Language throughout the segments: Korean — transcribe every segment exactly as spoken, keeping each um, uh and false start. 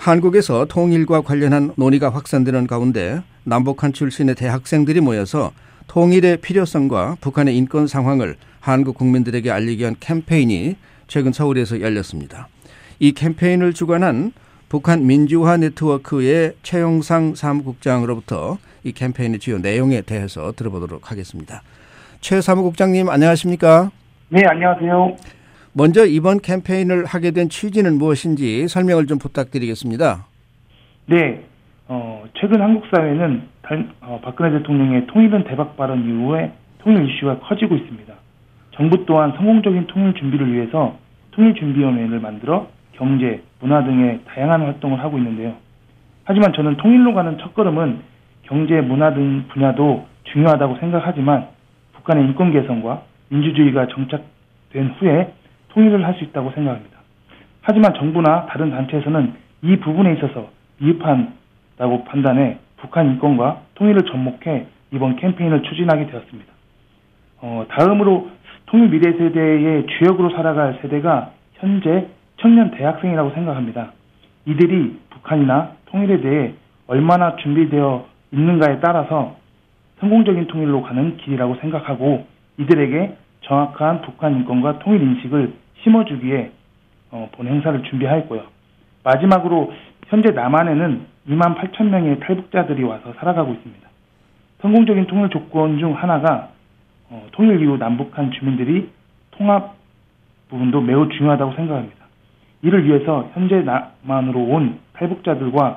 한국에서 통일과 관련한 논의가 확산되는 가운데 남북한 출신의 대학생들이 모여서 통일의 필요성과 북한의 인권 상황을 한국 국민들에게 알리기 위한 캠페인이 최근 서울에서 열렸습니다. 이 캠페인을 주관한 북한 민주화 네트워크의 최영상 사무국장으로부터 이 캠페인의 주요 내용에 대해서 들어보도록 하겠습니다. 최 사무국장님 안녕하십니까? 네, 안녕하세요. 먼저 이번 캠페인을 하게 된 취지는 무엇인지 설명을 좀 부탁드리겠습니다. 네, 어, 최근 한국 사회는 달, 어, 박근혜 대통령의 통일은 대박 발언 이후에 통일 이슈가 커지고 있습니다. 정부 또한 성공적인 통일 준비를 위해서 통일준비위원회를 만들어 경제, 문화 등의 다양한 활동을 하고 있는데요. 하지만 저는 통일로 가는 첫걸음은 경제, 문화 등 분야도 중요하다고 생각하지만 북한의 인권 개선과 민주주의가 정착된 후에 통일을 할 수 있다고 생각합니다. 하지만 정부나 다른 단체에서는 이 부분에 있어서 미흡한다고 판단해 북한 인권과 통일을 접목해 이번 캠페인을 추진하게 되었습니다. 어, 다음으로 통일 미래 세대의 주역으로 살아갈 세대가 현재 청년 대학생이라고 생각합니다. 이들이 북한이나 통일에 대해 얼마나 준비되어 있는가에 따라서 성공적인 통일로 가는 길이라고 생각하고 이들에게 정확한 북한 인권과 통일 인식을 심어주기에 어, 본 행사를 준비하였고요. 마지막으로 현재 남한에는 이만 팔천 명의 탈북자들이 와서 살아가고 있습니다. 성공적인 통일 조건 중 하나가 어, 통일 이후 남북한 주민들이 통합 부분도 매우 중요하다고 생각합니다. 이를 위해서 현재 남한으로 온 탈북자들과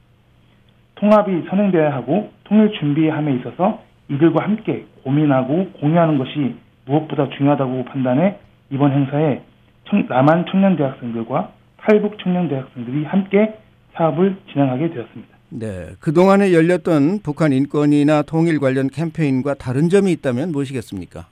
통합이 선행되어야 하고 통일 준비함에 있어서 이들과 함께 고민하고 공유하는 것이 무엇보다 중요하다고 판단해 이번 행사에 청, 남한 청년 대학생들과 탈북 청년 대학생들이 함께 사업을 진행하게 되었습니다. 네, 그동안에 열렸던 북한 인권이나 통일 관련 캠페인과 다른 점이 있다면 무엇이겠습니까?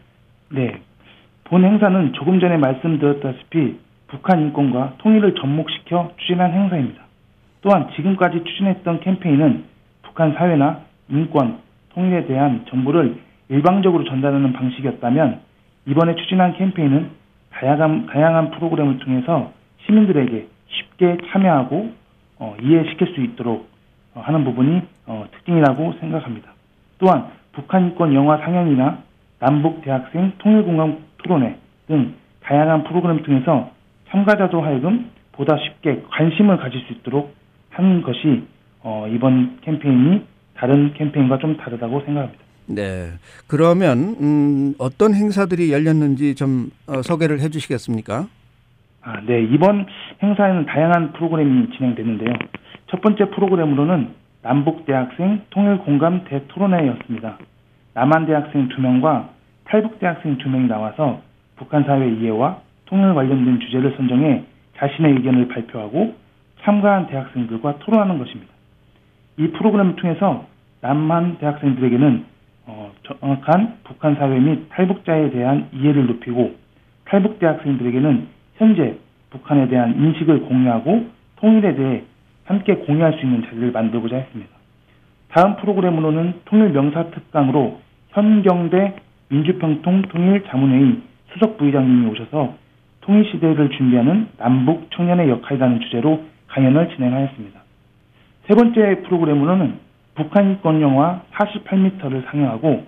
네, 본 행사는 조금 전에 말씀드렸다시피 북한 인권과 통일을 접목시켜 추진한 행사입니다. 또한 지금까지 추진했던 캠페인은 북한 사회나 인권, 통일에 대한 정보를 일방적으로 전달하는 방식이었다면 이번에 추진한 캠페인은 다양한, 다양한 프로그램을 통해서 시민들에게 쉽게 참여하고 어, 이해시킬 수 있도록 어, 하는 부분이 어, 특징이라고 생각합니다. 또한 북한 인권 영화 상영이나 남북 대학생 통일공감 토론회 등 다양한 프로그램을 통해서 참가자도 하여금 보다 쉽게 관심을 가질 수 있도록 하는 것이 어, 이번 캠페인이 다른 캠페인과 좀 다르다고 생각합니다. 네, 그러면 음, 어떤 행사들이 열렸는지 좀 어, 소개를 해주시겠습니까? 아, 네, 이번 행사에는 다양한 프로그램이 진행됐는데요. 첫 번째 프로그램으로는 남북 대학생 통일공감 대토론회였습니다. 남한 대학생 두 명과 탈북 대학생 두 명이 나와서 북한 사회 이해와 통일 관련된 주제를 선정해 자신의 의견을 발표하고 참가한 대학생들과 토론하는 것입니다. 이 프로그램을 통해서 남한 대학생들에게는 어, 정확한 북한 사회 및 탈북자에 대한 이해를 높이고 탈북 대학생들에게는 현재 북한에 대한 인식을 공유하고 통일에 대해 함께 공유할 수 있는 자리를 만들고자 했습니다. 다음 프로그램으로는 통일 명사특강으로 현경대 민주평통 통일자문회의 수석 부의장님이 오셔서 통일시대를 준비하는 남북 청년의 역할이라는 주제로 강연을 진행하였습니다. 세 번째 프로그램으로는 북한 인권 영화 사십팔 미터를 상영하고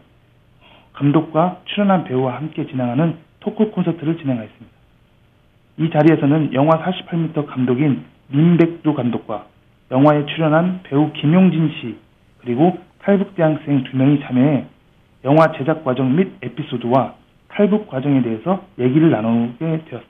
감독과 출연한 배우와 함께 진행하는 토크 콘서트를 진행하였습니다. 이 자리에서는 영화 사십팔 미터 감독인 민백두 감독과 영화에 출연한 배우 김용진 씨 그리고 탈북 대학생 두 명이 참여해 영화 제작 과정 및 에피소드와 탈북 과정에 대해서 얘기를 나누게 되었습니다.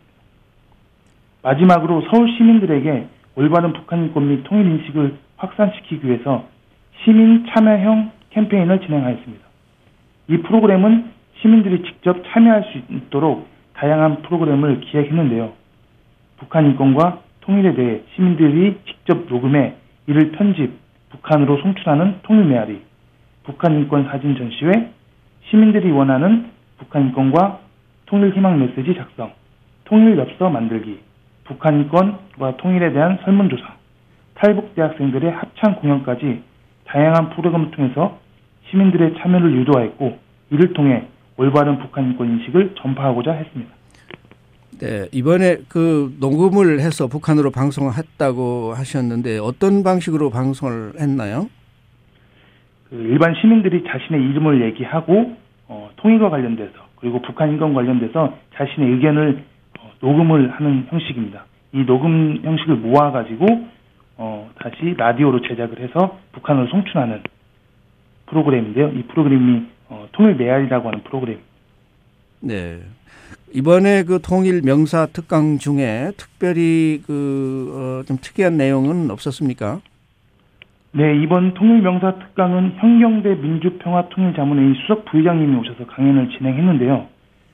마지막으로 서울 시민들에게 올바른 북한 인권 및 통일 인식을 확산시키기 위해서 시민 참여형 캠페인을 진행하였습니다. 이 프로그램은 시민들이 직접 참여할 수 있도록 다양한 프로그램을 기획했는데요. 북한 인권과 통일에 대해 시민들이 직접 녹음해 이를 편집, 북한으로 송출하는 통일 메아리, 북한 인권 사진 전시회, 시민들이 원하는 북한 인권과 통일 희망 메시지 작성, 통일 엽서 만들기, 북한 인권과 통일에 대한 설문조사, 탈북 대학생들의 합창 공연까지 다양한 프로그램을 통해서 시민들의 참여를 유도하였고 이를 통해 올바른 북한 인권 인식을 전파하고자 했습니다. 네, 이번에 그 녹음을 해서 북한으로 방송했다고 하셨는데 어떤 방식으로 방송을 했나요? 그 일반 시민들이 자신의 이름을 얘기하고 어, 통일과 관련돼서 그리고 북한 인권 관련돼서 자신의 의견을 어, 녹음을 하는 형식입니다. 이 녹음 형식을 모아가지고 어, 다시 라디오로 제작을 해서 북한으로 송출하는 프로그램인데요. 이 프로그램이 어, 통일 메아리라고 하는 프로그램입니다. 네. 이번에 그 통일 명사 특강 중에 특별히 그, 어, 좀 특이한 내용은 없었습니까? 네, 이번 통일 명사 특강은 현경대 민주평화통일자문회의 수석 부의장님이 오셔서 강연을 진행했는데요.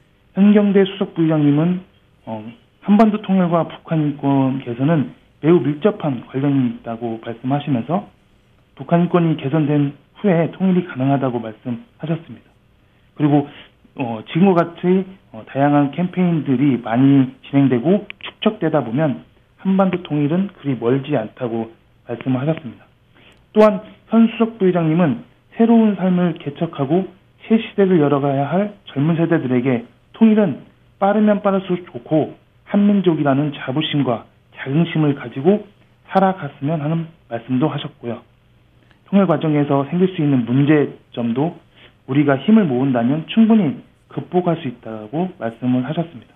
현경대 수석 부의장님은 어, 한반도 통일과 북한 인권 개선은 매우 밀접한 관련이 있다고 말씀하시면서 북한 인권이 개선된 후에 통일이 가능하다고 말씀하셨습니다. 그리고 어, 지금과 같이 어, 다양한 캠페인들이 많이 진행되고 축적되다 보면 한반도 통일은 그리 멀지 않다고 말씀을 하셨습니다. 또한 현 수석 부의장님은 새로운 삶을 개척하고 새 시대를 열어가야 할 젊은 세대들에게 통일은 빠르면 빠를수록 좋고 한민족이라는 자부심과 자긍심을 가지고 살아갔으면 하는 말씀도 하셨고요. 통일 과정에서 생길 수 있는 문제점도 우리가 힘을 모은다면 충분히 극복할 수 있다고 말씀을 하셨습니다.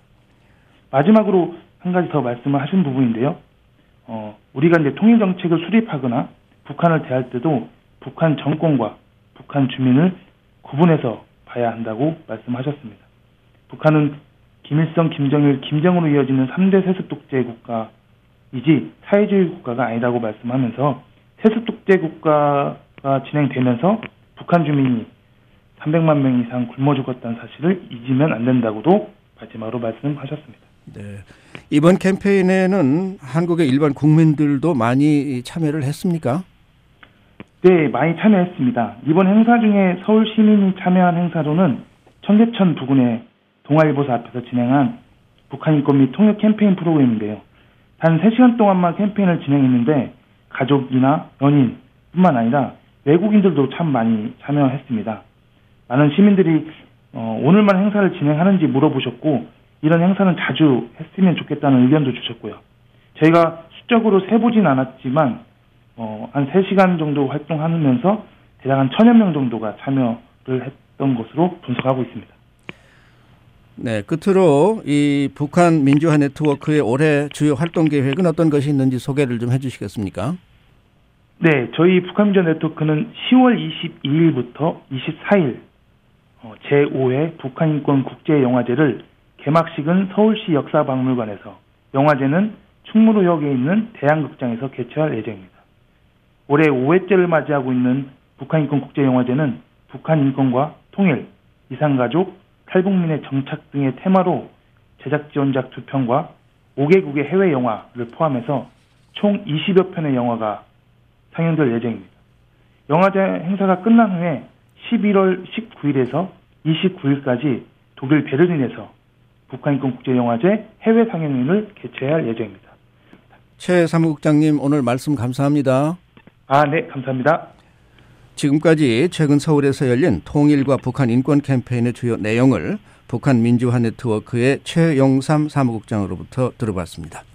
마지막으로 한 가지 더 말씀을 하신 부분인데요. 어, 우리가 이제 통일 정책을 수립하거나 북한을 대할 때도 북한 정권과 북한 주민을 구분해서 봐야 한다고 말씀하셨습니다. 북한은 김일성, 김정일, 김정으로 이어지는 삼 대 세습 독재 국가이지 사회주의 국가가 아니라고 말씀하면서 세습 독재 국가가 진행되면서 북한 주민이 삼백만 명 이상 굶어 죽었다는 사실을 잊으면 안 된다고도 마지막으로 말씀하셨습니다. 네. 이번 캠페인에는 한국의 일반 국민들도 많이 참여를 했습니까? 네, 많이 참여했습니다. 이번 행사 중에 서울 시민이 참여한 행사로는 청계천 부근의 동아일보사 앞에서 진행한 북한 인권 및 통일 캠페인 프로그램인데요. 단 세 시간 동안만 캠페인을 진행했는데 가족이나 연인 뿐만 아니라 외국인들도 참 많이 참여했습니다. 많은 시민들이 어, 오늘만 행사를 진행하는지 물어보셨고 이런 행사는 자주 했으면 좋겠다는 의견도 주셨고요. 저희가 수적으로 세보진 않았지만 어, 한 세 시간 정도 활동하면서 대략 한 천여 명 정도가 참여를 했던 것으로 분석하고 있습니다. 네, 끝으로 이 북한 민주화 네트워크의 올해 주요 활동 계획은 어떤 것이 있는지 소개를 좀 해주시겠습니까? 네, 저희 북한 민주화 네트워크는 시월 이십이일부터 이십사일 어, 제오 회 북한인권 국제영화제를 개막식은 서울시 역사박물관에서, 영화제는 충무로역에 있는 대양극장에서 개최할 예정입니다. 올해 오 회째를 맞이하고 있는 북한인권 국제영화제는 북한 인권과 통일, 이산가족, 탈북민의 정착 등의 테마로 제작 지원작 두 편과 오 개국의 해외 영화를 포함해서 총 이십여 편의 영화가 상영될 예정입니다. 영화제 행사가 끝난 후에 십일월 십구일에서 이십구일까지 독일 베를린에서 북한인권 국제영화제 해외 상영회를 개최할 예정입니다. 최 사무국장님, 오늘 말씀 감사합니다. 아, 네, 감사합니다. 지금까지 최근 서울에서 열린 통일과 북한 인권 캠페인의 주요 내용을 북한 민주화 네트워크의 최용삼 사무국장으로부터 들어봤습니다.